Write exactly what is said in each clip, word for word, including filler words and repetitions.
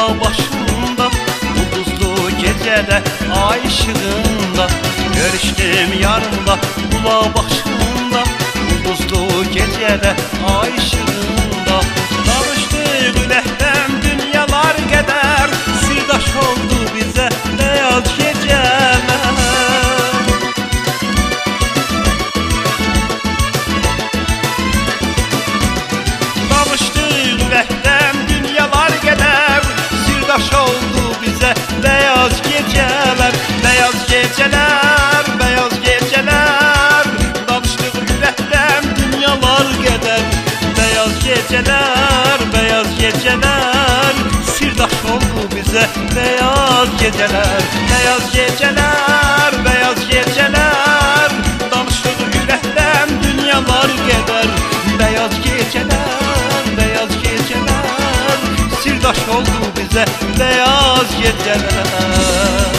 dağ başında, ulduzlu gecede ay ışığında. Görüştüm yarımda dağ başında, ulduzlu gecede ay ışığında. Danıştık üləkdən dünyalar qədər, sirdaş oldu bize beyaz geceler. Danıştık üləkdən dünyalar qədər, sirdaş oldu bize beyaz geceler. Beyaz geceler, beyaz geceler. Danıştık üləkdən dünyalar qədər, beyaz geceler, beyaz geceler. Sirdaş oldu bize beyaz geceler. Beyaz geceler, beyaz geceler. Danıştık ürəkdən dünyalar qədər, beyaz geceler, beyaz geceler. Sirdaş oldu bize beyaz geceler.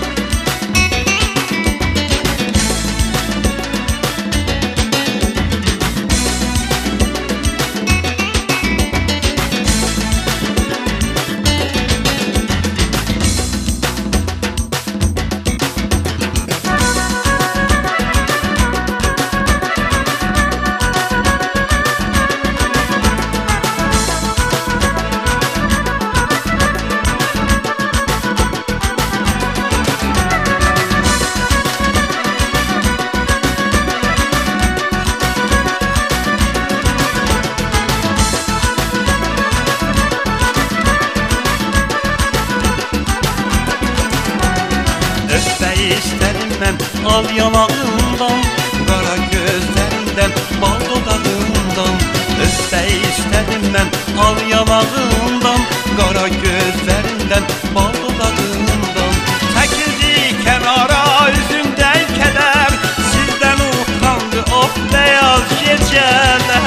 Öpmeyi istedim ben al yanağından, kara gözlerinden, bal dodağından. Öpmeyi istedim ben al yanağından, kara gözlerinden, bal dodağından. Çekildi kenara üzümden keder, sizden utandı o beyaz geceler.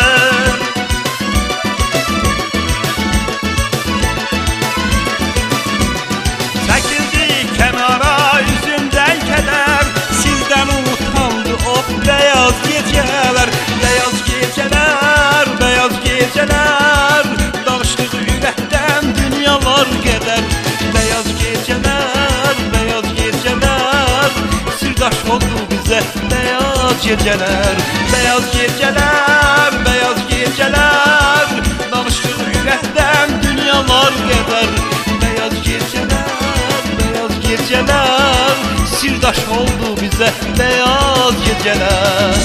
Beyaz geceler, beyaz geceler, beyaz geceler. Danıştık ürəkdən dünyalar qədər, beyaz geceler, beyaz geceler. Sirdaş oldu bize beyaz geceler. Beyaz geceler, beyaz geceler. Danıştık ürəkdən dünyalar qədər, beyaz geceler, beyaz geceler. Sirdaş oldu bize beyaz geceler.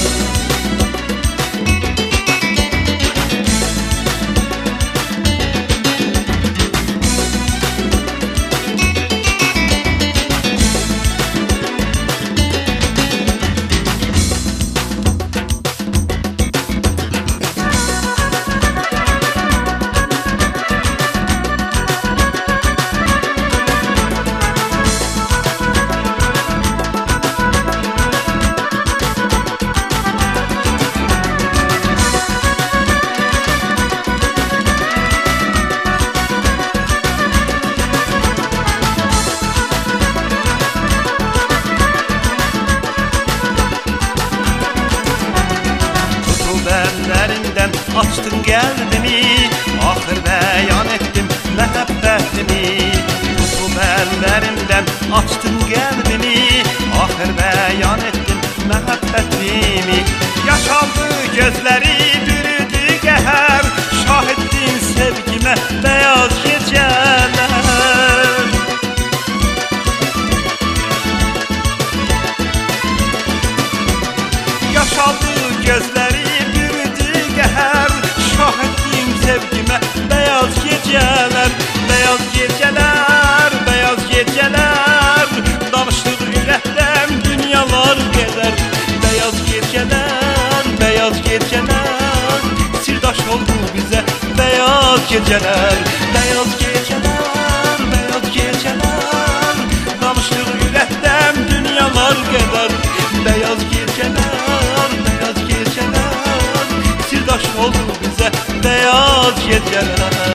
Ellerinden açtın geldiğimi, ahır beyan ettim mehabbetimi. Tutup ellerinden açtın geldiğimi, ahır beyan ettim mehabbetimi. Yaşandı gözleri bürüdü geher, şahittin sevgime beyaz geceler. Yaşandı gözleri sevgime beyaz geceler, beyaz geceler, beyaz geceler. Danıştık ürəkdən dünyalar gedər, beyaz geceler, beyaz geceler. Sirdaş oldu bize beyaz geceler, beyaz geceler, beyaz geceler. Danıştık ürəkdən dünyalar gedər, beyaz geceler, beyaz geceler. Sirdaş oldu bize beyaz geceler.